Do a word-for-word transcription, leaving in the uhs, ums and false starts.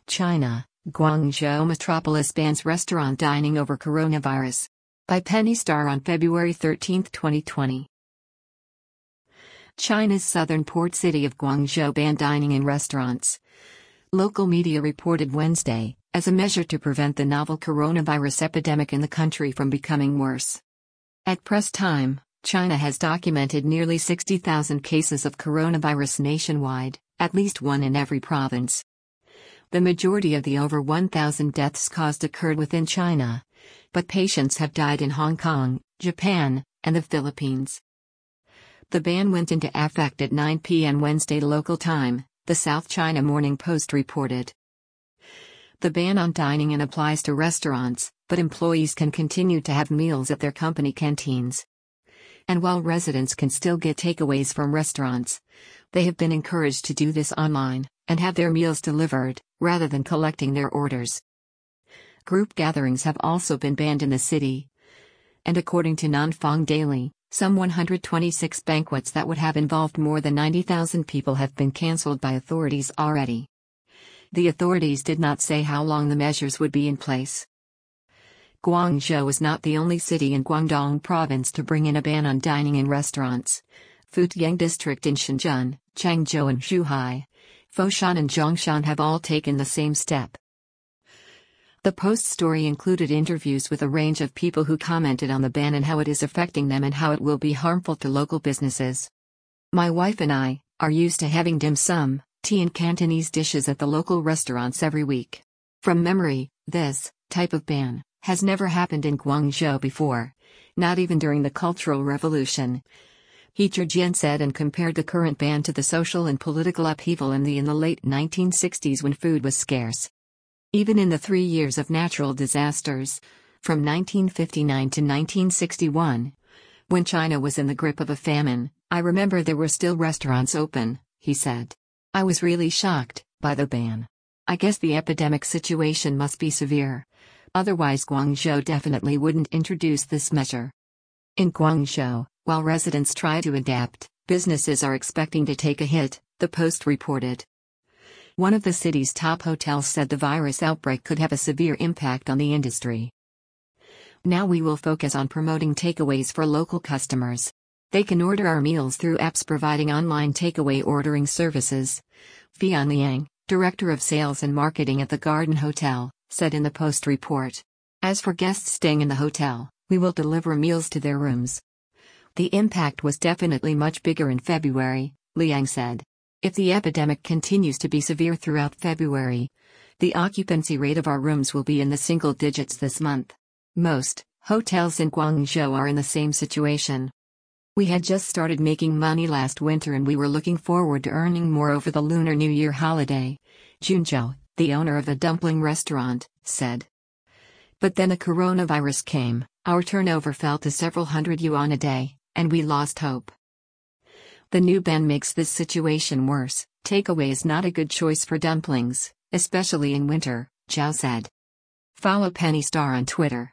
China, Guangzhou metropolis bans restaurant dining over coronavirus. By Penny Starr on February thirteenth, twenty twenty. China's southern port city of Guangzhou banned dining in restaurants. Local media reported Wednesday, as a measure to prevent the novel coronavirus epidemic in the country from becoming worse. At press time, China has documented nearly sixty thousand cases of coronavirus nationwide, at least one in every province. The majority of the over one thousand deaths caused occurred within China, but patients have died in Hong Kong, Japan, and the Philippines. The ban went into effect at nine p m Wednesday local time, the South China Morning Post reported. The ban on dining in applies to restaurants, but employees can continue to have meals at their company canteens. And while residents can still get takeaways from restaurants, they have been encouraged to do this online, and have their meals delivered, rather than collecting their orders. Group gatherings have also been banned in the city. And according to Nanfang Daily, some one hundred twenty-six banquets that would have involved more than ninety thousand people have been cancelled by authorities already. The authorities did not say how long the measures would be in place. Guangzhou is not the only city in Guangdong province to bring in a ban on dining in restaurants. Futian district in Shenzhen, Changzhou and Zhuhai, Foshan and Zhongshan have all taken the same step. The Post story included interviews with a range of people who commented on the ban and how it is affecting them and how it will be harmful to local businesses. My wife and I are used to having dim sum, tea and Cantonese dishes at the local restaurants every week. From memory, this type of ban has never happened in Guangzhou before, not even during the Cultural Revolution. He Zhijian said and compared the current ban to the social and political upheaval in the in the late nineteen sixties when food was scarce. Even in the three years of natural disasters, from nineteen fifty-nine to nineteen sixty-one, when China was in the grip of a famine, I remember there were still restaurants open, he said. I was really shocked by the ban. I guess the epidemic situation must be severe. Otherwise Guangzhou definitely wouldn't introduce this measure. In Guangzhou, while residents try to adapt, businesses are expecting to take a hit, the Post reported. One of the city's top hotels said the virus outbreak could have a severe impact on the industry. Now we will focus on promoting takeaways for local customers. They can order our meals through apps providing online takeaway ordering services. Fian Liang, director of sales and marketing at the Garden Hotel, said in the Post report. As for guests staying in the hotel, we will deliver meals to their rooms. The impact was definitely much bigger in February, Liang said. If the epidemic continues to be severe throughout February, the occupancy rate of our rooms will be in the single digits this month. Most hotels in Guangzhou are in the same situation. We had just started making money last winter and we were looking forward to earning more over the Lunar New Year holiday, Junzhou, the owner of a dumpling restaurant, said. But then the coronavirus came, our turnover fell to several hundred yuan a day, and we lost hope. The new ban makes this situation worse. Takeaway is not a good choice for dumplings, especially in winter, Zhao said. Follow Penny Starr on Twitter.